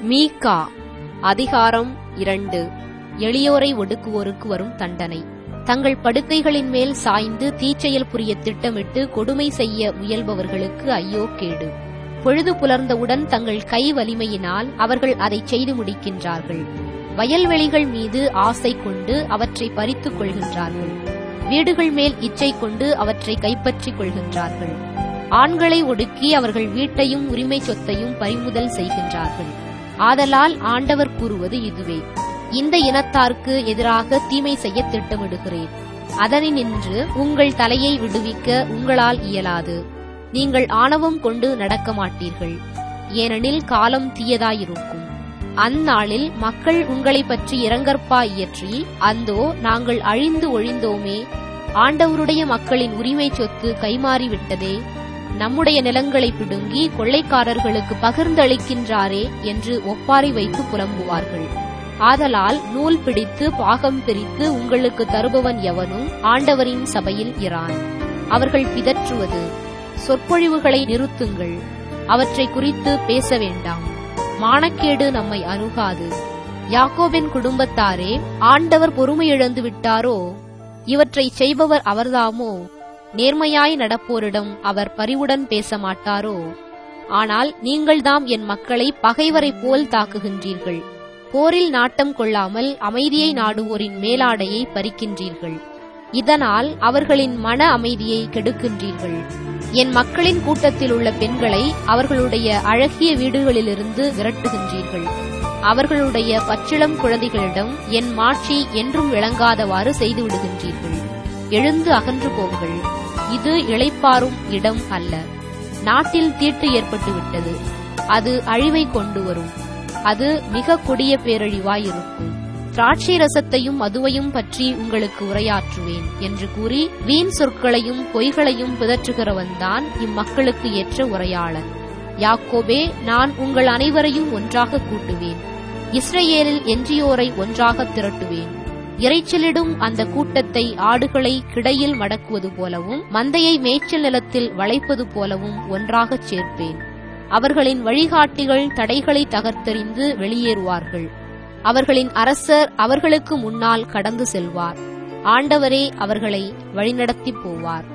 மீகா அதிகாரம் 2. எளியோரை ஒடுக்குவோருக்கு வரும் தண்டனை. தங்கள் படுக்கைகளின் மேல் சாய்ந்து தீச்செயல் புரிய திட்டமிட்டு கொடுமை செய்ய முயல்பவர்களுக்கு ஐயோ கேடு. பொழுது புலர்ந்தவுடன் தங்கள் கை வலிமையினால் அவர்கள் அதை செய்து முடிக்கின்றார்கள். வயல்வெளிகள் மீது ஆசை கொண்டு அவற்றை பறித்துக் கொள்கின்றார்கள். வீடுகள் மேல் இச்சை கொண்டு அவற்றை கைப்பற்றிக் கொள்கின்றார்கள். ஆண்களை ஒடுக்கி அவர்கள் வீட்டையும் உரிமை சொத்தையும் பறிமுதல் செய்கின்றார்கள். ஆதலால் ஆண்டவர் கூறுவது இதுவே: இந்த இனத்தார்க்கு எதிராக தீமை செய்ய திட்டமிடுகிறேன். அதனின்று உங்கள் தலையை விடுவிக்க உங்களால் இயலாது. நீங்கள் ஆணவம் கொண்டு நடக்க மாட்டீர்கள், ஏனெனில் காலம் தீயதாயிருக்கும். அந்நாளில் மக்கள் உங்களை பற்றி இரங்கற்பா இயற்றி, அந்தோ நாங்கள் அழிந்து ஒழிந்தோமே, ஆண்டவருடைய மக்களின் உரிமை சொத்து கைமாறிவிட்டதே, நம்முடைய நிலங்களை பிடுங்கி கொள்ளைக்காரர்களுக்கு பகிர்ந்தளிக்கின்றாரே என்று ஒப்பாரி வைத்து புலம்புவார்கள். ஆதலால் நூல் பிடித்து பாகம் பிரித்து உங்களுக்கு தருபவன் எவனும் ஆண்டவரின் சபையில் இரான். அவர்கள் பிதற்றுவது: சொற்பொழிவுகளை நிறுத்துங்கள், அவற்றை குறித்து பேச வேண்டாம், மானக்கேடு நம்மை அணுகாது. யாக்கோபின் குடும்பத்தாரே, ஆண்டவர் பொறுமையிழந்து விட்டாரோ? இவற்றை செய்பவர் அவர்தாமோ? நேர்மையாய் நடப்போரிடம் அவர் பரிவுடன் பேச மாட்டாரோ? ஆனால் நீங்கள்தாம் என் மக்களை பகைவரைப் போல் தாக்குகின்றீர்கள். போரில் நாட்டம் கொள்ளாமல் அமைதியை நாடுவோரின் மேலாடையை பறிக்கின்றீர்கள். இதனால் அவர்களின் மன அமைதியை கெடுக்கின்றீர்கள். என் மக்களின் கூட்டத்தில் உள்ள பெண்களை அவர்களுடைய அழகிய வீடுகளிலிருந்து விரட்டுகின்றீர்கள். அவர்களுடைய பச்சிளம் குழந்தைகளிடம் என் மாட்சி என்றும் விளங்காதவாறு செய்துவிடுகின்றீர்கள். எழுந்து அகன்று போங்கள், இது இளைப்பாறும் இடம் அல்ல. நாட்டில் தீட்டு ஏற்பட்டுவிட்டது, அது அழிவை கொண்டு வரும். அது மிக கொடிய பேரழிவாயிருக்கும். திராட்சை ரசத்தையும் மதுவையும் பற்றி உங்களுக்கு உரையாற்றுவேன் என்று கூறி வீண் சொற்களையும் பொய்களையும் பிதற்றுகிறவன்தான் இம்மக்களுக்கு ஏற்ற உரையாளன். யாக்கோபே, நான் உங்கள் அனைவரையும் ஒன்றாக கூட்டுவேன், இஸ்ரவேலில் எஞ்சியோரை ஒன்றாக திரட்டுவேன். இரைச்சலிடும் அந்த கூட்டத்தை ஆடுகளை கிடையில் மடக்குவது போலவும் மந்தையை மேய்ச்சல் நிலத்தில் வளைப்பது போலவும் ஒன்றாகச் சேர்ப்பேன். அவர்களின் வழிகாட்டிகள் தடைகளை தகர்த்தெறிந்து வெளியேறுவார்கள். அவர்களின் அரசர் அவர்களுக்கு முன்னால் கடந்து செல்வார். ஆண்டவரே அவர்களை வழிநடத்திப் போவார்.